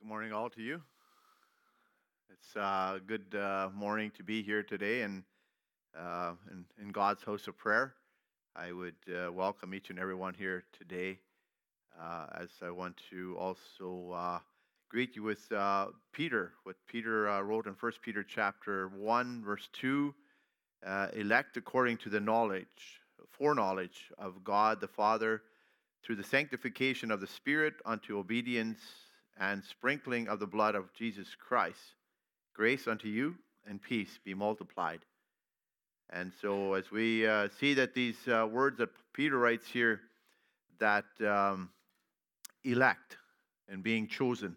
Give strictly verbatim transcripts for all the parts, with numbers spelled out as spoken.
Good morning, all to you. It's a good uh, morning to be here today and uh, in, in God's house of prayer. I would uh, welcome each and everyone here today, uh, as I want to also uh, greet you with uh, Peter, what Peter uh, wrote in First Peter chapter one, verse two, uh, elect according to the knowledge, foreknowledge of God the Father, through the sanctification of the Spirit unto obedience and sprinkling of the blood of Jesus Christ. Grace unto you and peace be multiplied. And so as we uh, see that these uh, words that Peter writes here, that um, elect and being chosen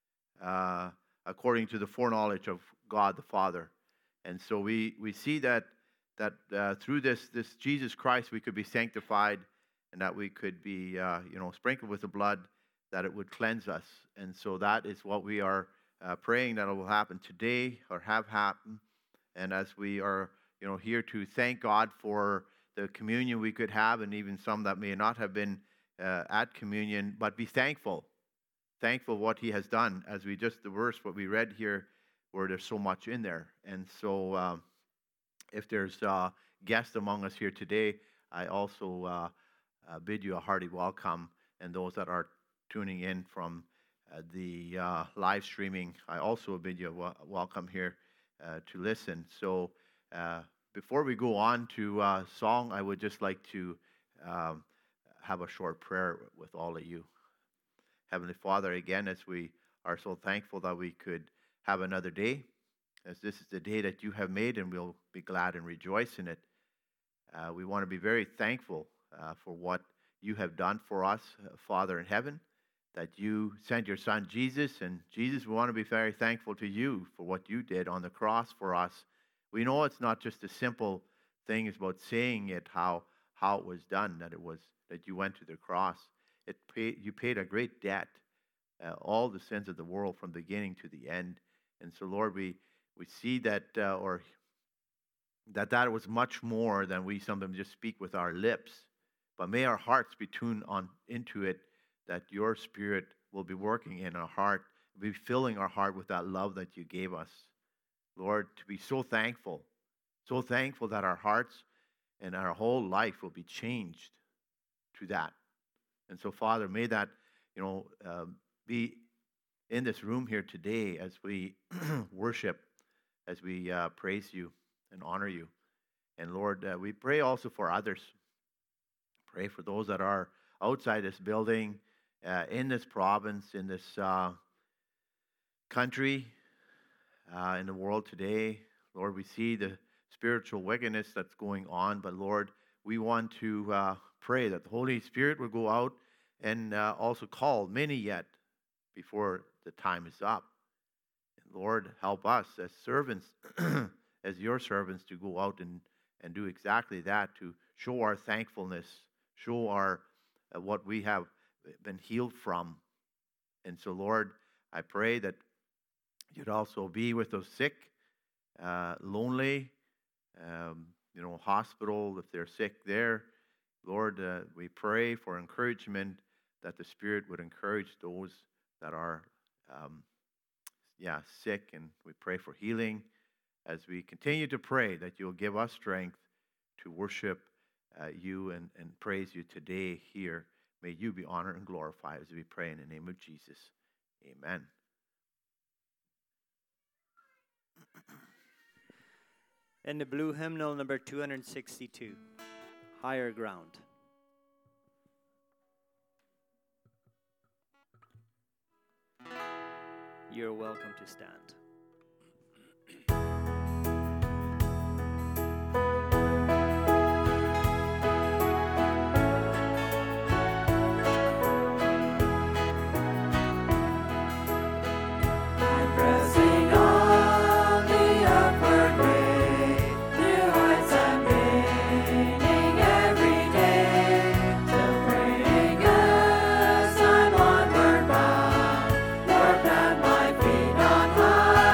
uh, according to the foreknowledge of God the Father. And so we, we see that that uh, through this, this Jesus Christ we could be sanctified, and that we could be uh, you know, sprinkled with the blood, that it would cleanse us. And so that is what we are uh, praying that it will happen today or have happened. And as we are you know, here to thank God for the communion we could have, and even some that may not have been uh, at communion, but be thankful. Thankful what He has done, as we just, the verse, what we read here, where there's so much in there. And so um, if there's uh, guests among us here today, I also uh, uh, bid you a hearty welcome. And those that are tuning in from uh, the uh, live streaming, I also bid you a w- welcome here uh, to listen. So uh, before we go on to uh, song, I would just like to um, have a short prayer with all of you. Heavenly Father, again, as we are so thankful that we could have another day, as this is the day that you have made, and we'll be glad and rejoice in it. Uh, we want to be very thankful uh, for what you have done for us, uh, Father in heaven, that you sent your Son Jesus. And Jesus, we want to be very thankful to you for what you did on the cross for us. We know it's not just a simple thing, it's about saying it, how how it was done, that it was that you went to the cross. It paid, you paid a great debt, uh, all the sins of the world from beginning to the end. And so, Lord, we we see that, uh, or that that was much more than we sometimes just speak with our lips. But may our hearts be tuned on into it, that your Spirit will be working in our heart, be filling our heart with that love that you gave us. Lord, to be so thankful, so thankful that our hearts and our whole life will be changed to that. And so, Father, may that, you know, uh, be in this room here today as we worship, as we uh, praise you and honor you. And Lord, uh, we pray also for others. Pray for those that are outside this building, uh, in this province, in this uh, country, uh, in the world today. Lord, we see the spiritual wickedness that's going on, but Lord, we want to uh, pray that the Holy Spirit will go out and uh, also call many yet before the time is up. And Lord, help us as servants, as your servants, to go out and, and do exactly that, to show our thankfulness, show our uh, what we have been healed from. And so, Lord, I pray that you'd also be with those sick, uh, lonely, um, you know, hospital, if they're sick there. Lord, uh, we pray for encouragement, that the Spirit would encourage those that are, um, yeah, sick. And we pray for healing as we continue to pray that you'll give us strength to worship uh, you and, and praise you today here. May you be honored and glorified as we pray in the name of Jesus. Amen. And the blue hymnal number two sixty-two, Higher Ground. You're welcome to stand. My feet on high.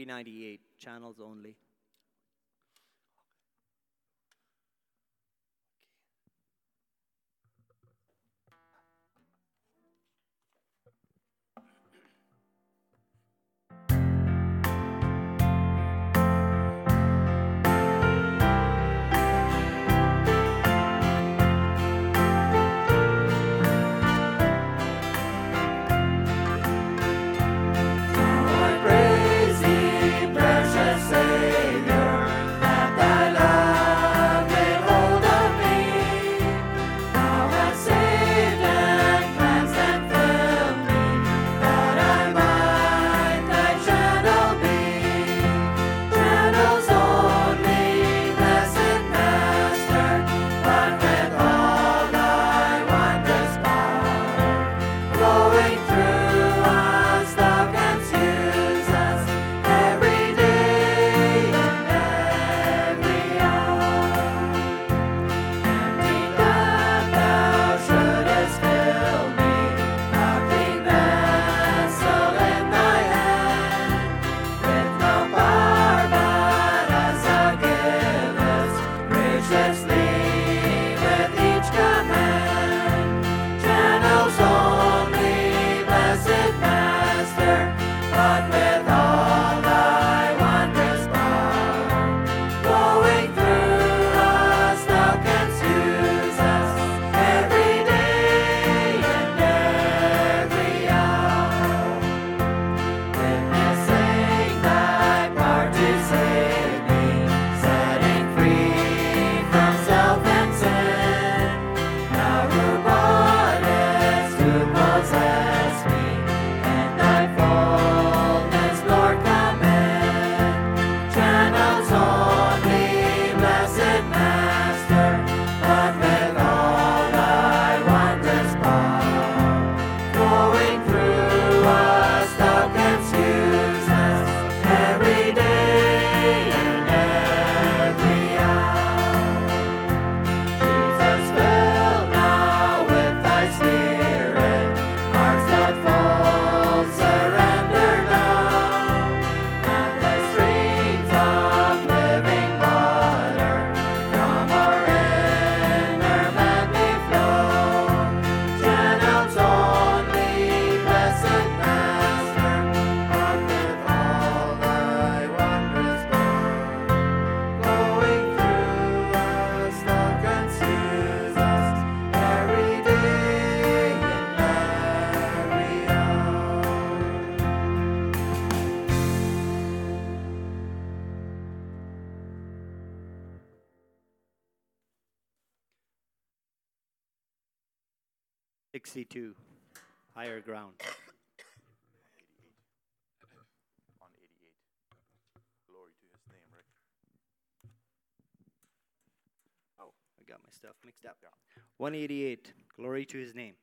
ninety-eight, channels only. sixty-two, higher ground. On eighty-eight. Glory to his name, Rick. Oh, I got my stuff mixed up. Yeah. one eighty-eight, glory to his name.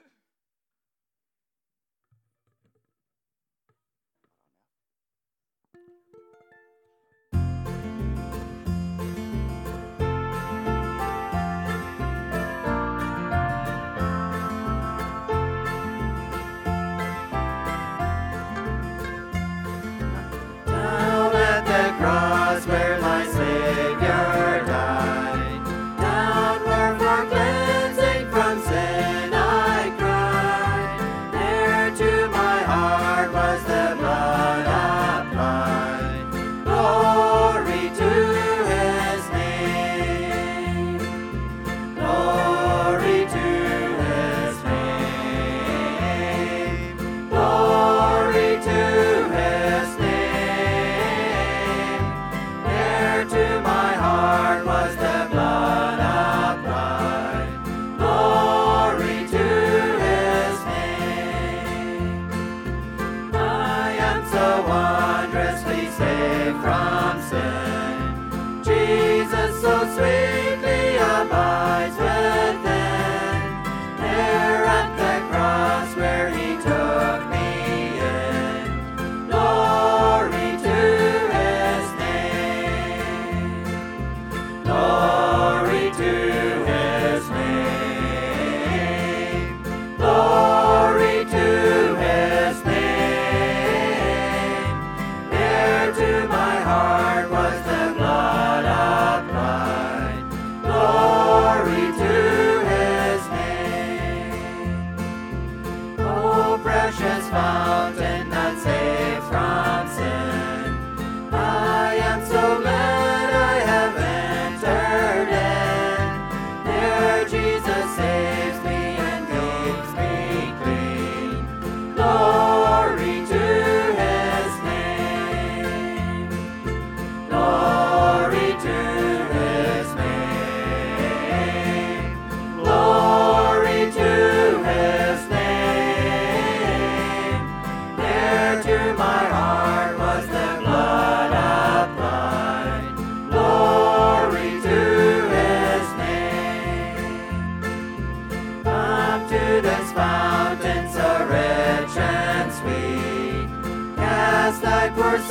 Where my Savior died, down where for cleansing from sin I cried. There to my heart was the blood applied. Glory to His name. Glory to His name. Glory to His name. To my heart was the blood applied. Glory to His name. I am so wondrously saved from sin. Jesus so sweetly abides within. There at the cross where He took me in. Glory to His name. Glory to His name. Glory to His name. There to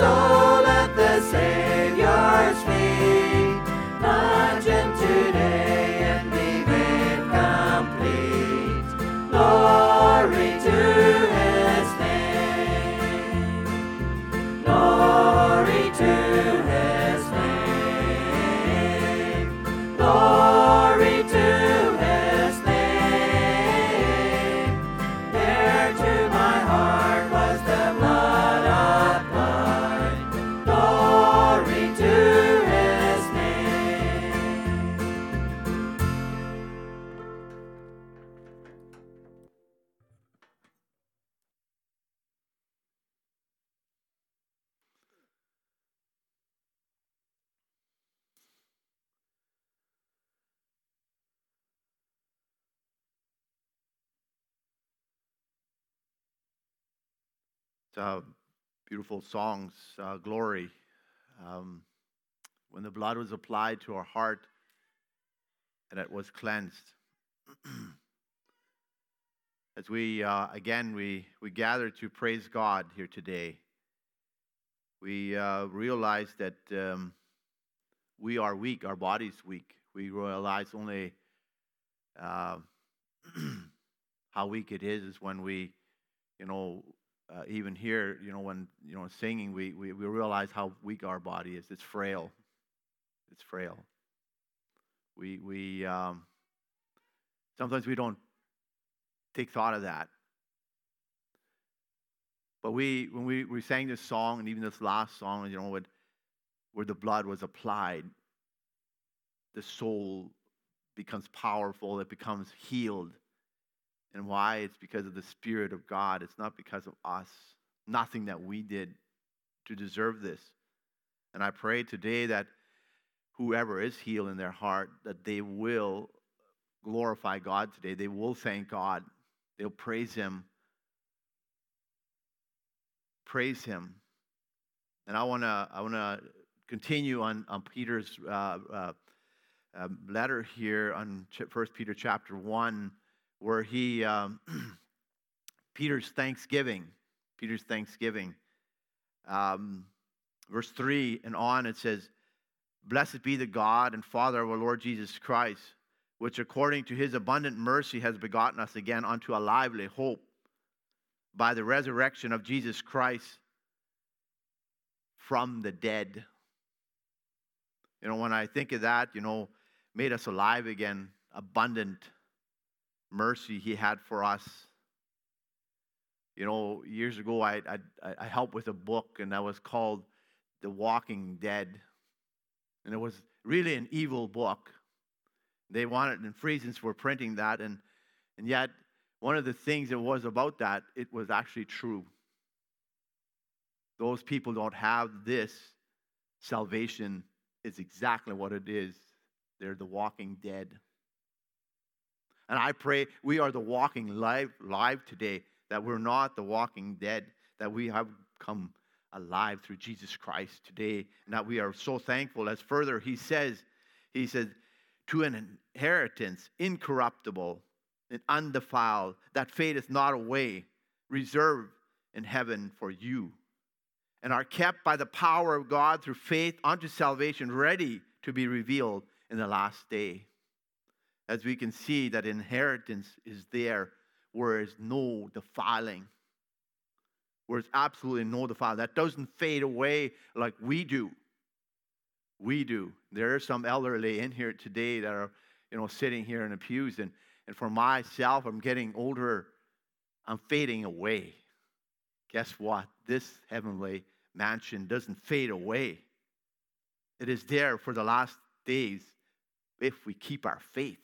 soul at the Savior's feet. Plunge in today and be made complete. Glory to His name. Glory to His name. Glory to His name. There to my heart was the blood applied. Glory to His name. uh, beautiful songs, uh, glory. Um, when the blood was applied to our heart and it was cleansed. As we, uh, again, we, we gather to praise God here today, we uh, realize that um, we are weak, our body's weak. We realize only uh, how weak it is is when we, you know, uh, even here, you know, when, you know, singing, we, we, we realize how weak our body is. It's frail. It's frail. We, we um, sometimes we don't take thought of that. But we, when we, we sang this song, and even this last song, you know, what, where the blood was applied, the soul becomes powerful, it becomes healed. And why? It's because of the Spirit of God. It's not because of us. Nothing that we did to deserve this. And I pray today that whoever is healed in their heart, that they will glorify God today. They will thank God. They'll praise Him. Praise Him. And I want to I want to continue on, on Peter's uh, uh, uh, letter here on First Peter chapter one, where he, um, Peter's thanksgiving, Peter's thanksgiving. Um, verse three and on, it says, "Blessed be the God and Father of our Lord Jesus Christ, which according to His abundant mercy has begotten us again unto a lively hope by the resurrection of Jesus Christ from the dead." You know, when I think of that, you know, made us alive again, abundant mercy He had for us. You know, years ago, I, I, I helped with a book, and that was called The Walking Dead. And it was really an evil book. They wanted, and Friesens were printing that, and, and yet, one of the things that was about that, it was actually true. Those people don't have this. Salvation is exactly what it is. They're the walking dead. And I pray we are the walking live, live today, that we're not the walking dead, that we have come alive through Jesus Christ today, and that we are so thankful. As further, he says, he says, to an inheritance incorruptible and undefiled, that fadeth not away, reserved in heaven for you, and are kept by the power of God through faith unto salvation, ready to be revealed in the last day. As we can see, that inheritance is there where there is no defiling, where there's absolutely no defiling. That doesn't fade away like we do. We do. There are some elderly in here today that are, you know, sitting here in the pews, and, and for myself, I'm getting older, I'm fading away. Guess what? This heavenly mansion doesn't fade away. It is there for the last days if we keep our faith.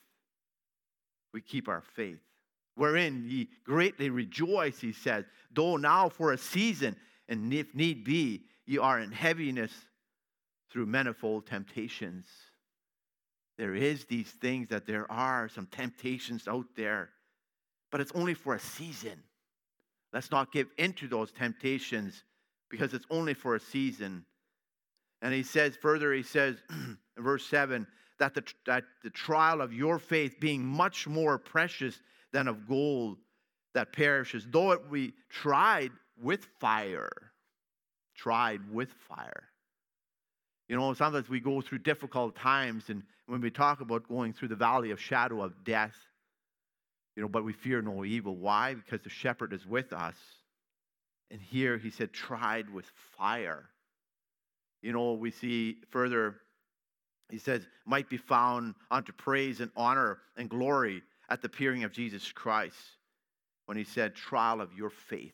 We keep our faith. Wherein ye greatly rejoice, he says, though now for a season, and if need be, ye are in heaviness through manifold temptations. There is these things that there are some temptations out there, but it's only for a season. Let's not give into those temptations because it's only for a season. And he says further, he says in verse seven, that the, that the trial of your faith being much more precious than of gold that perishes, though it be tried with fire, tried with fire. You know, sometimes we go through difficult times, and when we talk about going through the valley of shadow of death, you know, but we fear no evil. Why? Because the shepherd is with us. And here he said, tried with fire. You know, we see further, he says, might be found unto praise and honor and glory at the appearing of Jesus Christ. When he said, trial of your faith.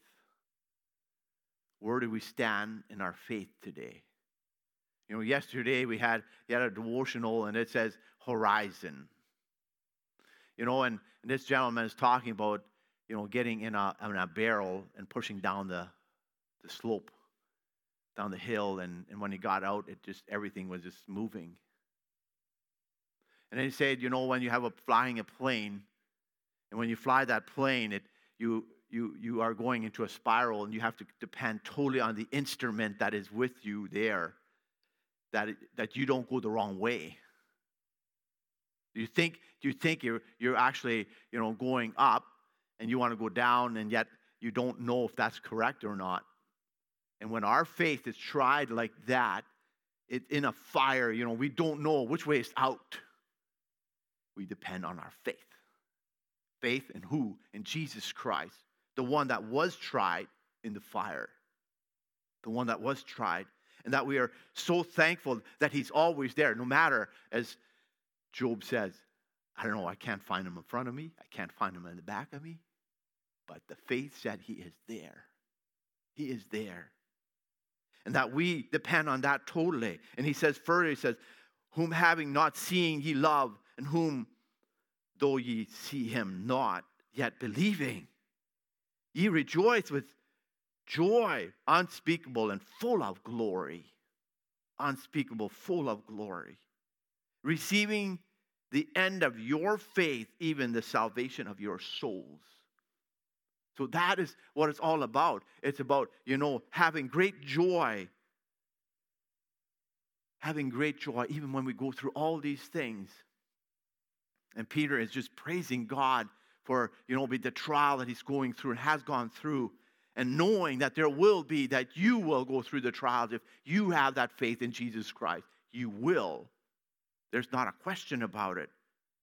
Where do we stand in our faith today? You know, yesterday we had, we had a devotional, and it says horizon. You know, and, and this gentleman is talking about, you know, getting in a, in a barrel and pushing down the, the slope, down the hill. And, and when he got out, it just, everything was just moving. And then he said, you know, when you have a flying a plane, and when you fly that plane, it you you you are going into a spiral, and you have to depend totally on the instrument that is with you there, that it, that you don't go the wrong way. Do you think do you think you're you're actually, you know, going up, and you want to go down, and yet you don't know if that's correct or not? And when our faith is tried like that, it in a fire, you know, we don't know which way is out. We depend on our faith. Faith in who? In Jesus Christ, the one that was tried in the fire. The one that was tried. And that we are so thankful that he's always there, no matter, as Job says, I don't know, I can't find him in front of me. I can't find him in the back of me. But the faith said he is there. He is there. And that we depend on that totally. And he says further, he says, whom having not seen ye love, and whom, though ye see him not, yet believing, ye rejoice with joy unspeakable and full of glory. Unspeakable, full of glory. Receiving the end of your faith, even the salvation of your souls. So that is what it's all about. It's about, you know, having great joy. Having great joy, even when we go through all these things. And Peter is just praising God for, you know, the trial that he's going through and has gone through. And knowing that there will be, that you will go through the trials if you have that faith in Jesus Christ. You will. There's not a question about it.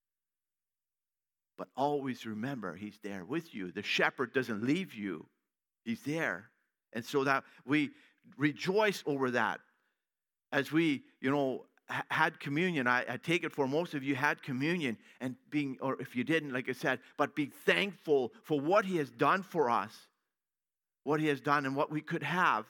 But always remember, he's there with you. The shepherd doesn't leave you. He's there. And so that we rejoice over that. As we, you know, had communion, I, I take it for most of you had communion, and being, or if you didn't, like I said, but be thankful for what he has done for us, what he has done and what we could have.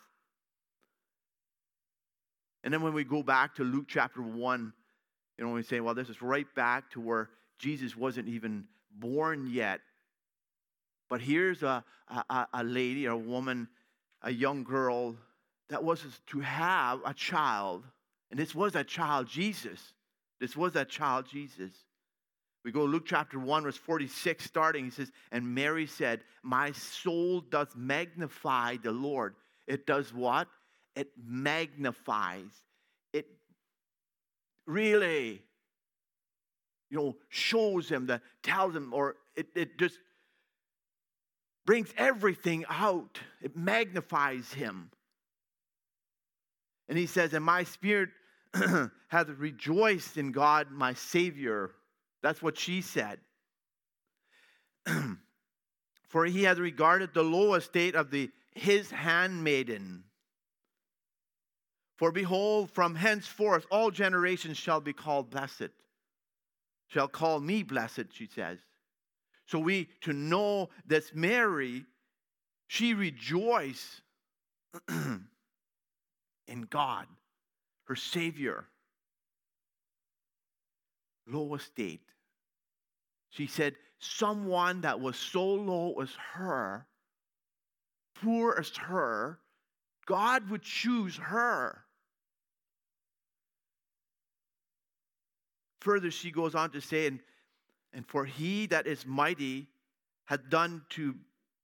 And then when we go back to Luke chapter one, you know, we say, well, this is right back to where Jesus wasn't even born yet. But here's a, a, a lady, a woman, a young girl that was to have a child. And this was that child, Jesus. This was that child, Jesus. We go to Luke chapter one, verse forty-six, starting. He says, and Mary said, my soul doth magnify the Lord. It does what? It magnifies. It really, you know, shows him, that tells him, or it, it just brings everything out. It magnifies him. And he says, and my spirit hath rejoiced in God my Savior. That's what she said. For he hath regarded the low estate of the his handmaiden. For behold, from henceforth all generations shall be called blessed. Shall call me blessed, she says. So we, to know that Mary, she rejoiced in God, her Savior. Low estate. She said, someone that was so low as her, poor as her, God would choose her. Further, she goes on to say, and, and for he that is mighty hath done to,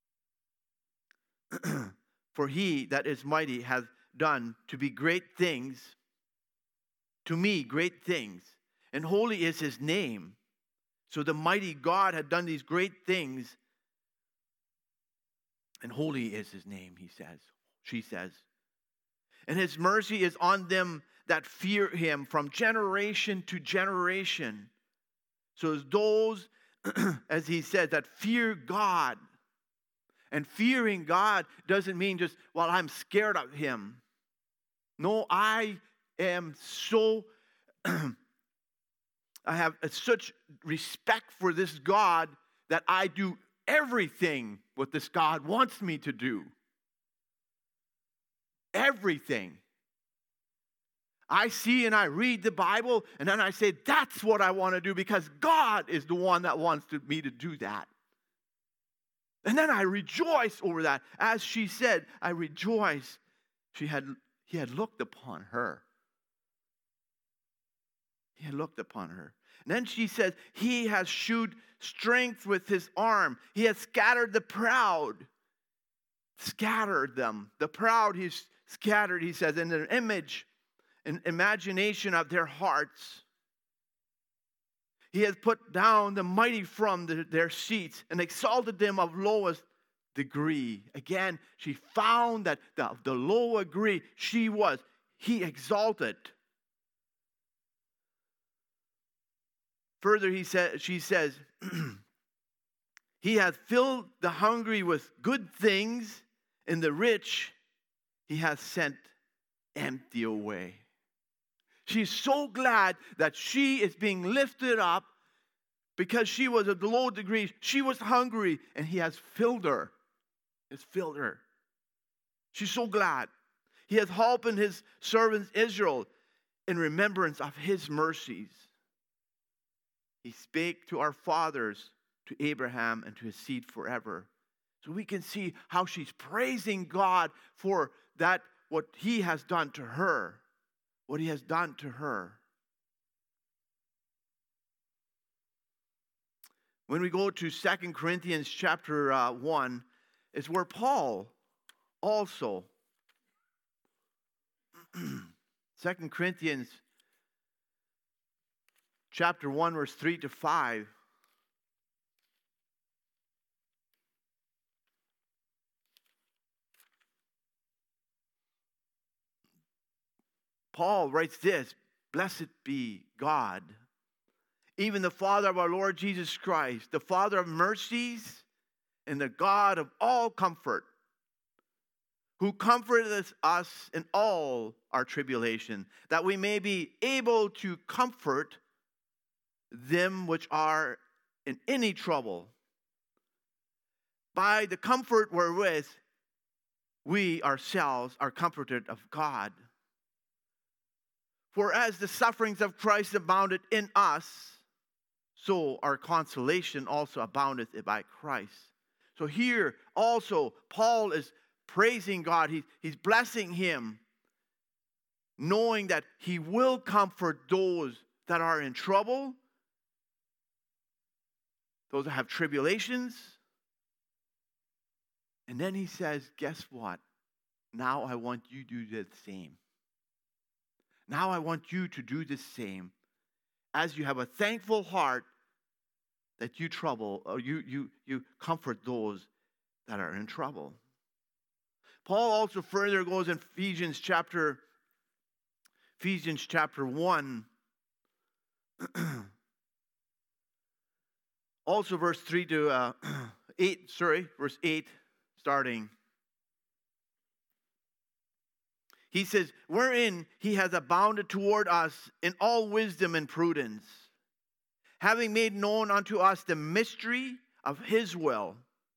for he that is mighty hath done to be great things, to me great things, and holy is his name. So the mighty God had done these great things, and holy is his name, he says, she says. And his mercy is on them that fear him from generation to generation. So as those, as he says, that fear God. And fearing God doesn't mean just, well, I'm scared of him. No, I am so, I have such respect for this God that I do everything what this God wants me to do. Everything. I see and I read the Bible, and then I say, that's what I want to do because God is the one that wants to, me to do that. And then I rejoice over that. As she said, I rejoice. She had, he had looked upon her. He had looked upon her. And then she says, he has shewed strength with his arm. He has scattered the proud. Scattered them. The proud he's scattered, he says, in an image, an imagination of their hearts. He has put down the mighty from the, their seats and exalted them of lowest degree. Again, she found that the, the low degree she was, he exalted. Further, he said, she says, he hath filled the hungry with good things, and the rich he hath sent empty away. She's so glad that she is being lifted up because she was of the low degree. She was hungry, and he has filled her. He has filled her. She's so glad. He hath helped his servant Israel in remembrance of his mercies. He spake to our fathers, to Abraham, and to his seed forever. So we can see how she's praising God for that, what he has done to her. What he has done to her. When we go to Second Corinthians chapter uh, one, it's where Paul also, Second Corinthians chapter one, verse three to five. Paul writes this, blessed be God, even the Father of our Lord Jesus Christ, the Father of mercies and the God of all comfort, who comforteth us in all our tribulation, that we may be able to comfort them which are in any trouble, by the comfort wherewith we ourselves are comforted of God. For as the sufferings of Christ abounded in us, so our consolation also aboundeth by Christ. So here also, Paul is praising God. He, he's blessing him, knowing that he will comfort those that are in trouble, those that have tribulations. And then he says, guess what? Now I want you to do the same. Now I want you to do the same. As you have a thankful heart that you trouble, or you, you, you comfort those that are in trouble. Paul also further goes in Ephesians chapter, Ephesians chapter one. Also verse three to uh, eight, sorry, verse eight starting. He says, wherein he has abounded toward us in all wisdom and prudence, having made known unto us the mystery of his will,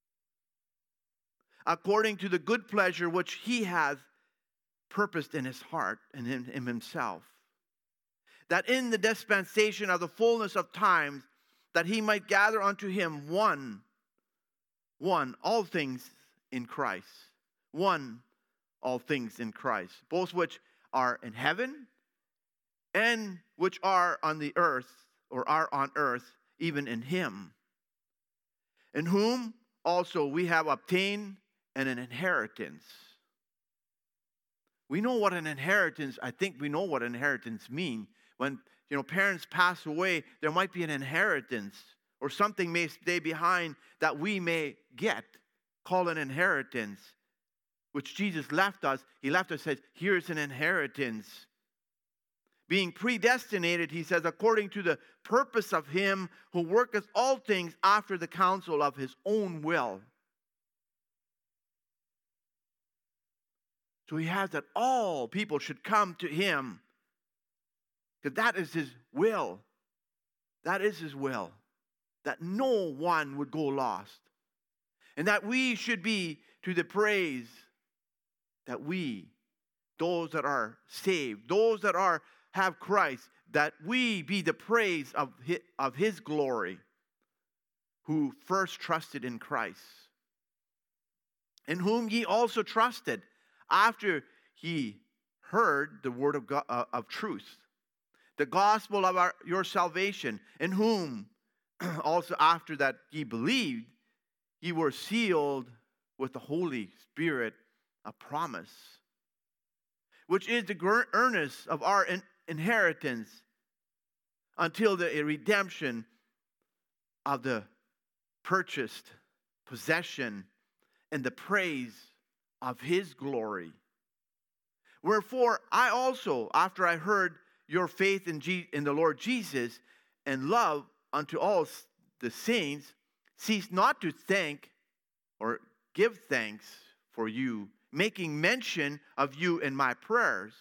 according to the good pleasure which he hath purposed in his heart and in, in himself, that in the dispensation of the fullness of times, that he might gather unto him one, one, all things in Christ, one, all things in Christ, both which are in heaven and which are on the earth, or are on earth, even in him, in whom also we have obtained an inheritance. We know what an inheritance, I think we know what inheritance means. When, you know, parents pass away, there might be an inheritance, or something may stay behind that we may get, called an inheritance. which Jesus left us, he left us, says, here's an inheritance. Being predestinated, he says, according to the purpose of him who worketh all things after the counsel of his own will. So he has that all people should come to him, because that is his will. That is his will. That no one would go lost. And that we should be to the praise that we, those that are saved, those that are have Christ, that we be the praise of his, of his glory, who first trusted in Christ, in whom ye also trusted, after ye heard the word of God, uh, of truth, the gospel of our, your salvation, in whom also after that ye believed, ye were sealed with the Holy Spirit, a promise, which is the earnest of our in, inheritance until the redemption of the purchased possession and the praise of his glory. Wherefore I also, after I heard your faith in, Je- in the Lord Jesus and love unto all the saints, cease not to thank or give thanks for you, making mention of you in my prayers.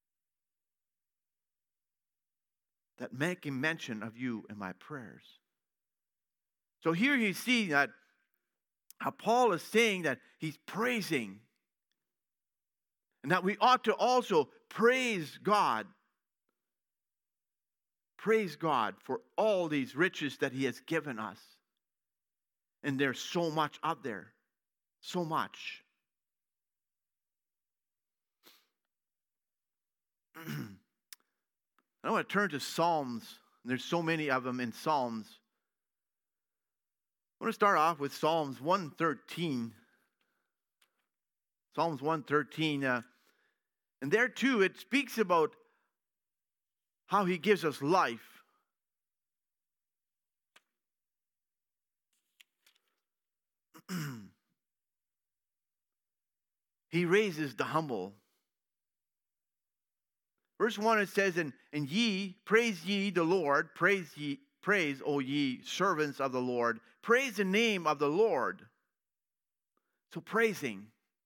That making mention of you in my prayers. So here you see that how Paul is saying that he's praising, and that we ought to also praise God. Praise God for all these riches that he has given us. And there's so much out there. So much. I want to turn to Psalms. There's so many of them in Psalms. I want to start off with Psalms one thirteen. Psalms one thirteen. Uh, and there too, it speaks about how he gives us life. He raises the humble. Verse one, it says, and, and ye, praise ye the Lord, praise ye, praise, O ye servants of the Lord, praise the name of the Lord. So praising.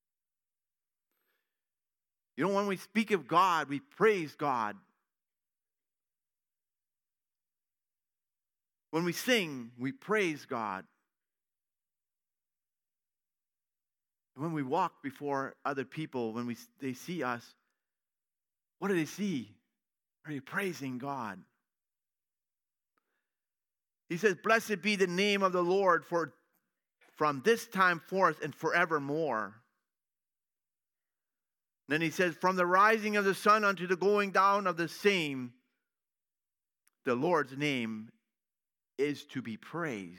You know, when we speak of God, we praise God. When we sing, we praise God. And when we walk before other people, when we they see us, what do they see? Are you praising God? He says, blessed be the name of the Lord for from this time forth and forevermore. Then he says, from the rising of the sun unto the going down of the same, the Lord's name is to be praised.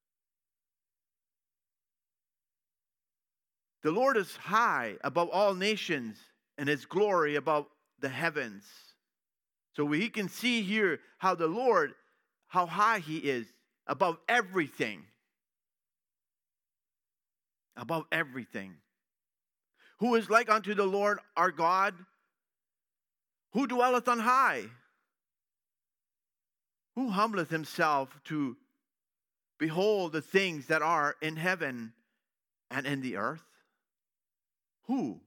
The Lord is high above all nations, and his glory above the heavens. So we can see here how the Lord, how high he is above everything. Above everything. Who is like unto the Lord our God? Who dwelleth on high? Who humbleth himself to behold the things that are in heaven and in the earth? Who?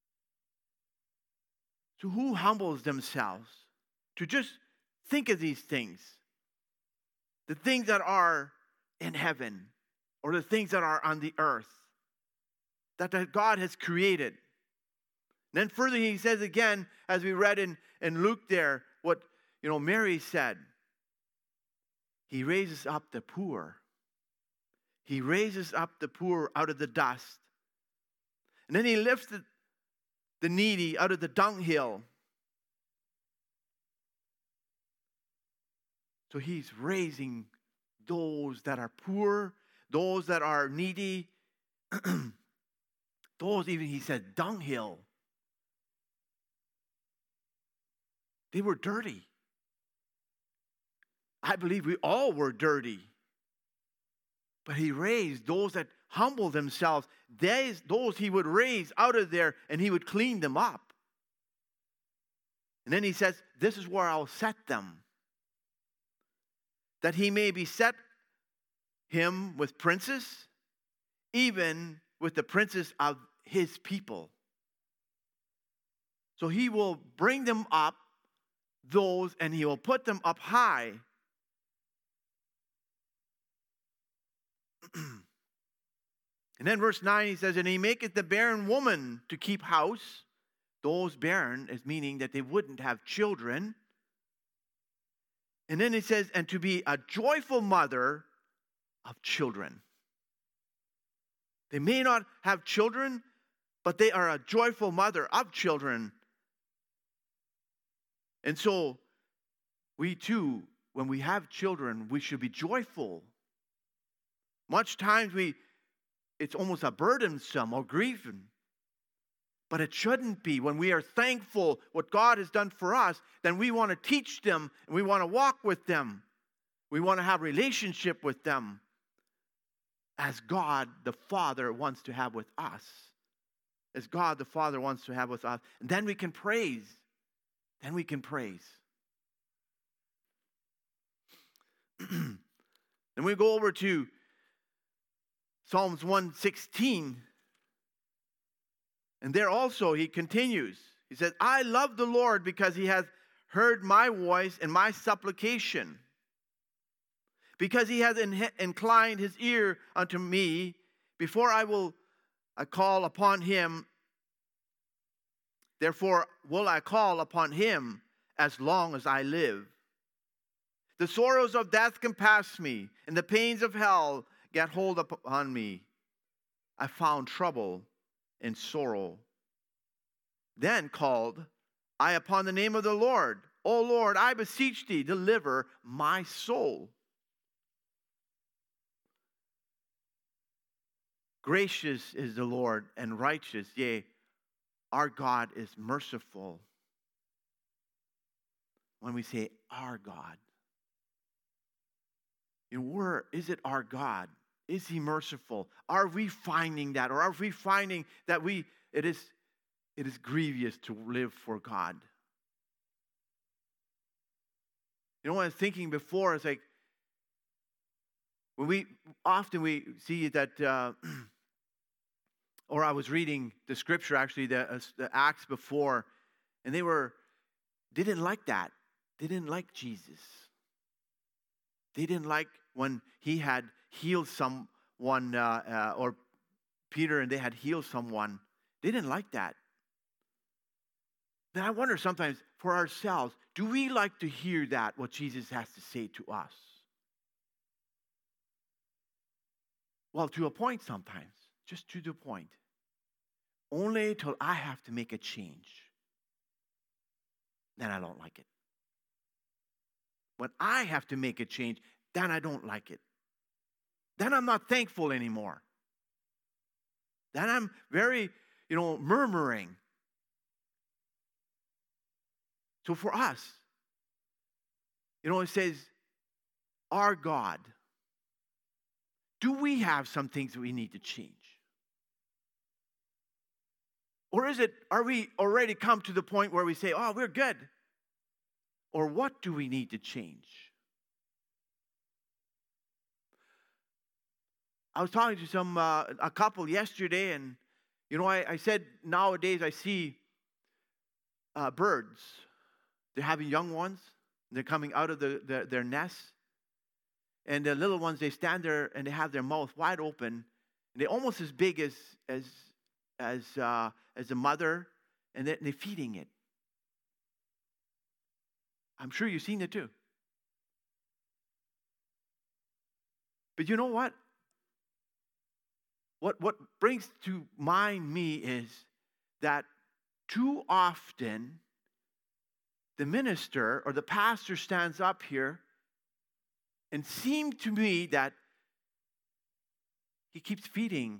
So who humbles themselves to just think of these things? The things that are in heaven or the things that are on the earth that God has created. And then further he says again, as we read in, in Luke there, what you know Mary said. He raises up the poor. He raises up the poor out of the dust. And then he lifts the, the needy out of the dunghill. So he's raising those that are poor, those that are needy, those even, he said, dunghill. They were dirty. I believe we all were dirty. But he raised those that humble themselves. Those, those he would raise out of there, and he would clean them up. And then he says, this is where I'll set them. That he may be set him with princes, even with the princes of his people. So he will bring them up, those, and he will put them up high. And then verse nine, he says, and he maketh the barren woman to keep house. Those barren is meaning that they wouldn't have children. And then it says, and to be a joyful mother of children. They may not have children, but they are a joyful mother of children. And so, we too, when we have children, we should be joyful. Much times we, it's almost a burdensome or grieving. But it shouldn't be. When we are thankful what God has done for us, then we want to teach them and we want to walk with them. We want to have relationship with them as God the Father wants to have with us. As God the Father wants to have with us. And then we can praise. Then we can praise. Then we go over to Psalms one sixteen. And there also he continues. He says, I love the Lord because he has heard my voice and my supplication. Because he has in- inclined his ear unto me, before I will I call upon him, therefore will I call upon him as long as I live. The sorrows of death compass me, and the pains of hell get hold upon me. I found trouble and sorrow. Then called I upon the name of the Lord. O Lord, I beseech thee, deliver my soul. Gracious is the Lord and righteous, yea, our God is merciful. When we say our God, you know, where is it our God? Is he merciful? Are we finding that? Or are we finding that we it is it is grievous to live for God? You know what I was thinking before? It's like when we often we see that uh, or I was reading the scripture actually, the, uh, the Acts before, and they were they didn't like that. They didn't like Jesus. They didn't like when he had healed someone, uh, uh, or Peter and they had healed someone. They didn't like that. Then I wonder sometimes for ourselves, do we like to hear that, what Jesus has to say to us? Well, to a point sometimes, just to the point. Only till I have to make a change. Then I don't like it. When I have to make a change, then I don't like it. Then I'm not thankful anymore. Then I'm very, you know, murmuring. So for us, you know, it says, our God. Do we have some things that we need to change? Or is it, are we already come to the point where we say, oh, we're good? Or what do we need to change? I was talking to some uh, a couple yesterday, and you know, I, I said nowadays I see uh, birds. They're having young ones. They're coming out of the, the, their nests, and the little ones, they stand there and they have their mouth wide open, and they're almost as big as as as uh, as the mother, and they're, they're feeding it. I'm sure you've seen it too. But you know what? What what brings to mind me is that too often the minister or the pastor stands up here and seems to me that he keeps feeding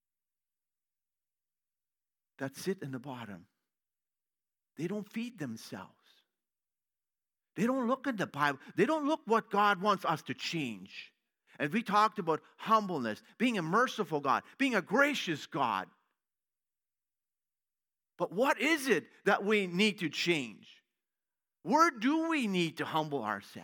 that sit in the bottom. They don't feed themselves. They don't look at the Bible. They don't look what God wants us to change. And we talked about humbleness, being a merciful God, being a gracious God. But what is it that we need to change? Where do we need to humble ourselves?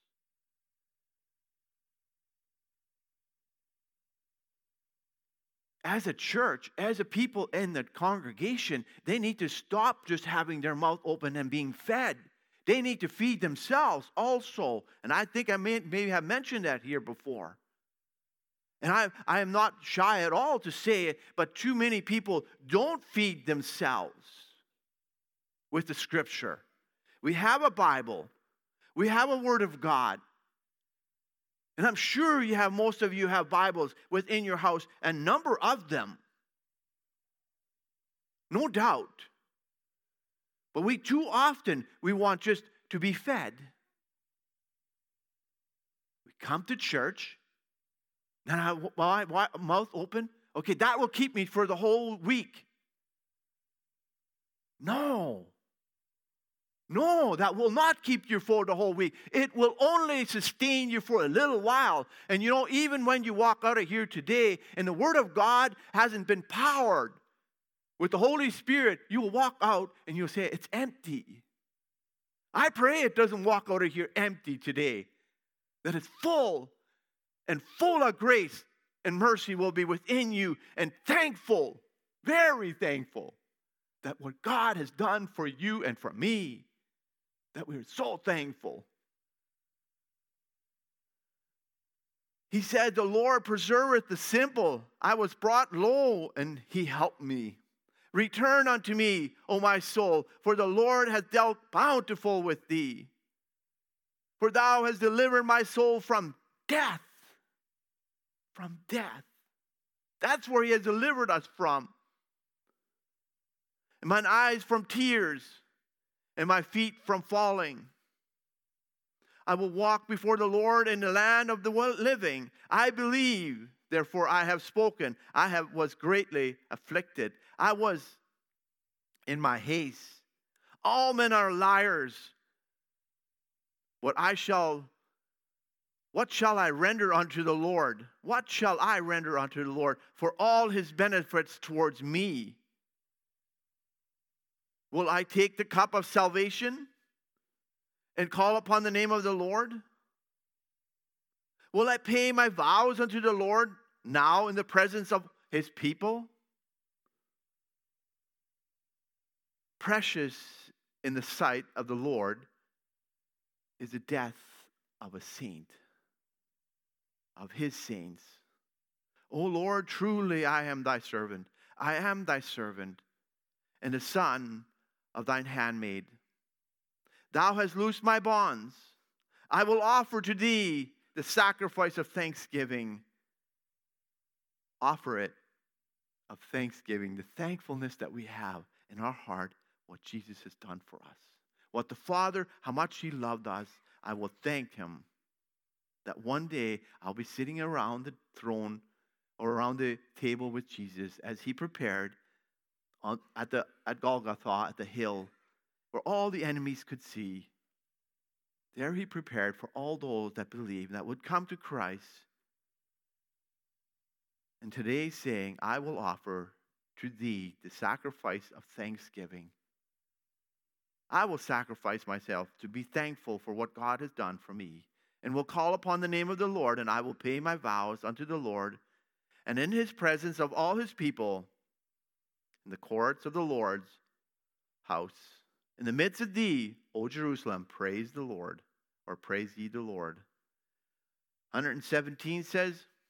As a church, as a people in the congregation, they need to stop just having their mouth open and being fed. They need to feed themselves also. And I think I may, maybe have mentioned that here before. And I, I am not shy at all to say it, but too many people don't feed themselves with the Scripture. We have a Bible. We have a Word of God. And I'm sure you have, most of you have Bibles within your house, a number of them. No doubt. But we too often, we want just to be fed. We come to church, and I, why, why, mouth open? Okay, that will keep me for the whole week. No. No, that will not keep you for the whole week. It will only sustain you for a little while. And you know, even when you walk out of here today and the Word of God hasn't been powered with the Holy Spirit, you will walk out and you'll say, it's empty. I pray it doesn't walk out of here empty today. That it's full and full of grace and mercy will be within you, and thankful, very thankful, that what God has done for you and for me, that we're so thankful. He said, the Lord preserveth the simple. I was brought low, and he helped me. Return unto me, O my soul, for the Lord hath dealt bountiful with thee. For thou hast delivered my soul from death. From death. That's where he has delivered us from. And mine eyes from tears, and my feet from falling. I will walk before the Lord in the land of the living. I believe, therefore I have spoken. I have was greatly afflicted. I was in my haste. All men are liars. What I shall, what shall I render unto the Lord? What shall I render unto the Lord for all his benefits towards me? Will I take the cup of salvation and call upon the name of the Lord? Will I pay my vows unto the Lord now in the presence of his people? Precious in the sight of the Lord is the death of a saint, of his saints. O Lord, truly I am thy servant. I am thy servant, and the son of thine handmaid. Thou hast loosed my bonds. I will offer to thee the sacrifice of thanksgiving. Offer it of thanksgiving, the thankfulness that we have in our heart, what Jesus has done for us. What the Father, how much he loved us. I will thank him that one day I'll be sitting around the throne or around the table with Jesus as he prepared On, at, the, at Golgotha, at the hill, where all the enemies could see. There he prepared for all those that believe that would come to Christ. And today saying, I will offer to thee the sacrifice of thanksgiving. I will sacrifice myself to be thankful for what God has done for me, and will call upon the name of the Lord, and I will pay my vows unto the Lord, and in his presence of all his people, in the courts of the Lord's house, in the midst of thee, O Jerusalem, praise the Lord, or praise ye the Lord. one seventeen says,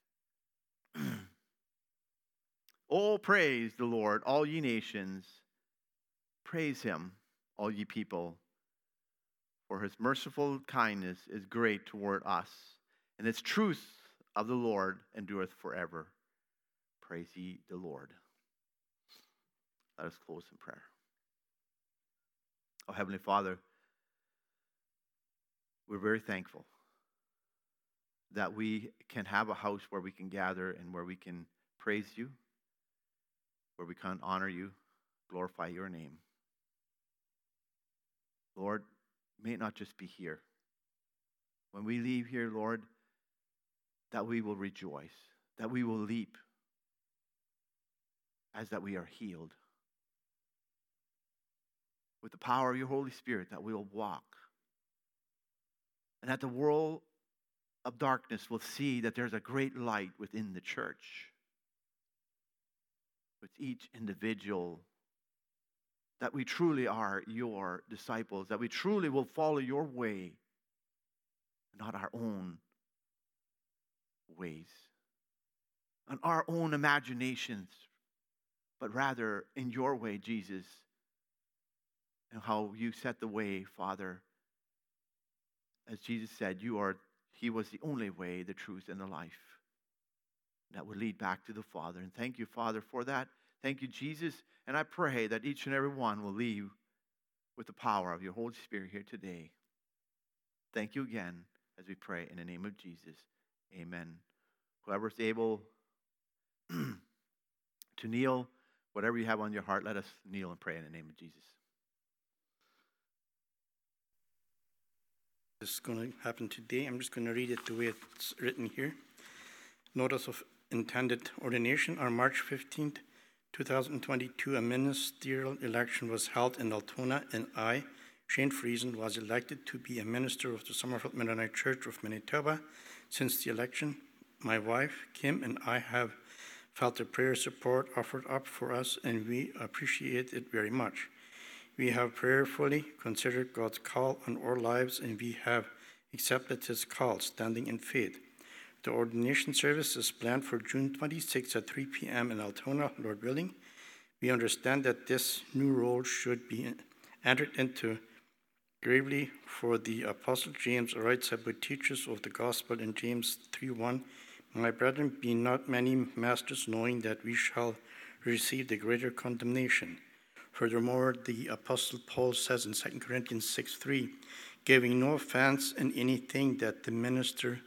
Oh, praise the Lord, all ye nations. Praise him, all ye people. For his merciful kindness is great toward us, and its truth of the Lord endureth forever. Praise ye the Lord. Let us close in prayer. Oh, Heavenly Father, we're very thankful that we can have a house where we can gather and where we can praise you, where we can honor you, glorify your name. Lord, may it not just be here. When we leave here, Lord, that we will rejoice, that we will leap, as that we are healed. With the power of your Holy Spirit, that we will walk. And that the world of darkness will see that there's a great light within the church. With each individual, that we truly are your disciples, that we truly will follow your way, not our own ways, on our own imaginations, but rather in your way, Jesus, and how you set the way, Father. As Jesus said, you are, he was the only way, the truth, and the life that would lead back to the Father. And thank you, Father, for that. Thank you, Jesus. And I pray that each and every one will leave with the power of your Holy Spirit here today. Thank you again as we pray in the name of Jesus. Amen. Whoever's able to kneel, whatever you have on your heart, let us kneel and pray in the name of Jesus. This is going to happen today. I'm just going to read it the way it's written here. Notice of intended ordination on March fifteenth, twenty twenty-two, a ministerial election was held in Altona, and I, Shane Friesen, was elected to be a minister of the Summerfield Mennonite Church of Manitoba. Since the election, my wife, Kim, and I have felt the prayer support offered up for us, and we appreciate it very much. We have prayerfully considered God's call on our lives, and we have accepted his call, standing in faith. The ordination service is planned for June twenty-sixth at three p.m. in Altona, Lord willing. We understand that this new role should be entered into gravely, for the Apostle James writes about teachers of the gospel in James three one. My brethren, be not many masters, knowing that we shall receive the greater condemnation. Furthermore, the Apostle Paul says in Second Corinthians six three, giving no offense in anything, that the minister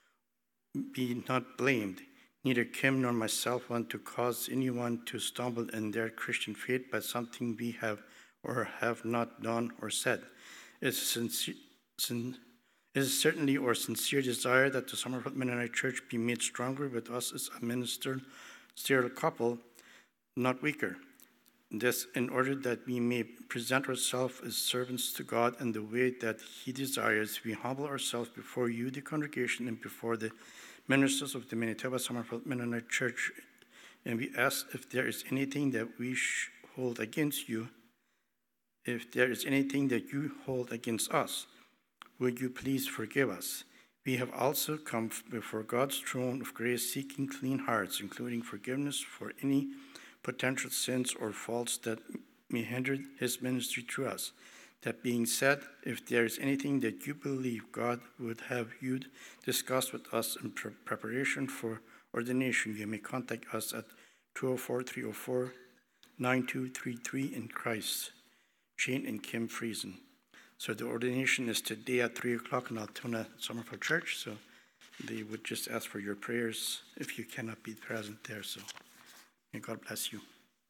be not blamed. Neither Kim nor myself want to cause anyone to stumble in their Christian faith by something we have or have not done or said. It is, sincere, sin, it is certainly our sincere desire that the Summerfield Mennonite Church be made stronger with us as a ministerial couple, not weaker. This in order that we may present ourselves as servants to God in the way that he desires. We humble ourselves before you, the congregation, and before the ministers of the Manitoba Summerfield Mennonite Church, and we ask if there is anything that we hold against you, if there is anything that you hold against us, would you please forgive us? We have also come before God's throne of grace, seeking clean hearts, including forgiveness for any potential sins or faults that may hinder his ministry to us. That being said, if there is anything that you believe God would have you discuss with us in pre- preparation for ordination, you may contact us at two oh four, three oh four, nine two three three in Christ. Shane and Kim Friesen. So the ordination is today at three o'clock in Altona Summerfield Church, so they would just ask for your prayers if you cannot be present there. So may God bless you.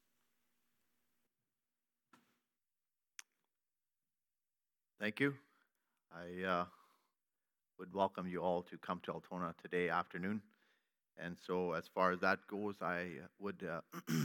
Thank you. I uh, would welcome you all to come to Altona today afternoon. And so as far as that goes, I would, uh,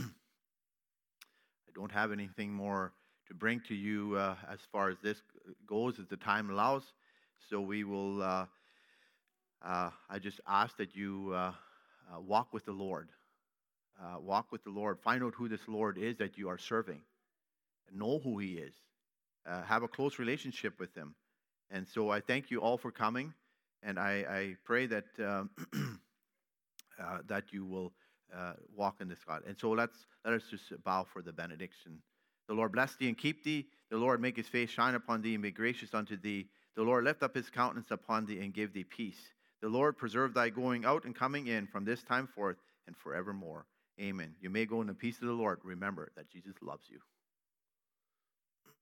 I don't have anything more to bring to you uh, as far as this goes, as the time allows. So we will, uh, uh, I just ask that you uh, uh, walk with the Lord. Uh, walk with the Lord. Find out who this Lord is that you are serving. Know who he is. Uh, have a close relationship with him. And so I thank you all for coming, and I, I pray that um, uh, that you will uh, walk in this God. And so let's let us just bow for the benediction. The Lord bless thee and keep thee. The Lord make his face shine upon thee and be gracious unto thee. The Lord lift up his countenance upon thee and give thee peace. The Lord preserve thy going out and coming in from this time forth and forevermore. Amen. You may go in the peace of the Lord. Remember that Jesus loves you.